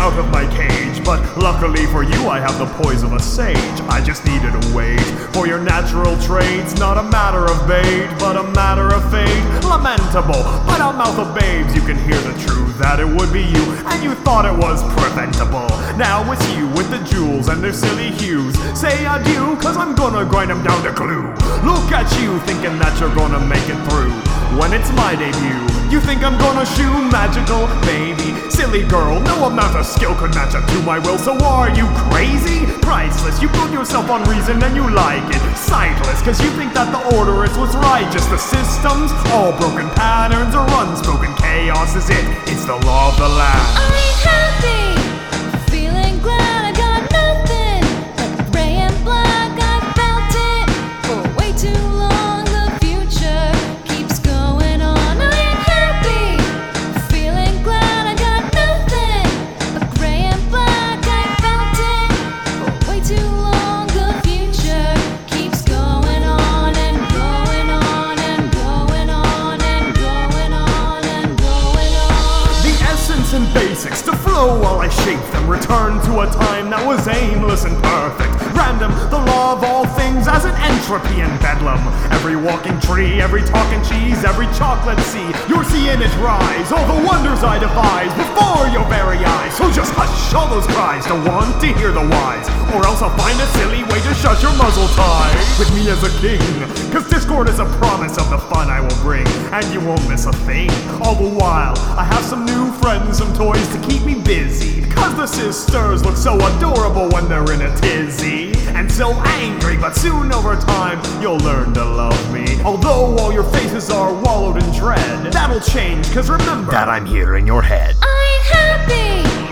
out of my cage, but luckily for you I have the poise of a sage. I just needed a wait for your natural traits, not a matter of bait, but a matter of fate. Lamentable, but out mouth of babes you can hear the truth that it would be you, and you thought it was preventable. Now it's you with the jewels and their silly hues. Say adieu, cause I'm gonna grind them down to glue. Look at you thinking that you're gonna make it through when it's my debut. You think I'm gonna shoot magical? Maybe. Silly girl, no amount of skill could match up to my will. So are you crazy? Priceless, you build yourself on reason and you like it. Sightless, cause you think that the order is what's right. Just the systems, all broken patterns or unspoken chaos is it. It's the law of the land. I ain't happy, feeling glad I got nothing. Like gray and black, I felt it for way too long. The future keeps going on. I ain't happy, feeling glad I got nothing. But gray and black, I felt it for way too long. The future keeps going on and going on and going on and going on and going on. The essence and basics to flow while I shape them. Return to a time that was aimless and perfect. Random, the law of all things as an entropy and bedlam. Every walking tree, every talking cheese, every chocolate sea, you're seeing it rise. All the wonders I devise before your very eyes. So just hush all those cries, don't want to hear the wise, or else I'll find a silly way to shut your muzzle tie. With me as a king, cause discord is a promise of the fun I will bring, and you won't miss a thing. All the while, I have some new friends, some toys to keep me busy, cause the sisters look so adorable when they're in a tizzy, and so angry, but soon over time you'll learn to love me. Although all your faces are wallowed in dread, that'll change, cause remember that I'm here in your head. I ain't happy,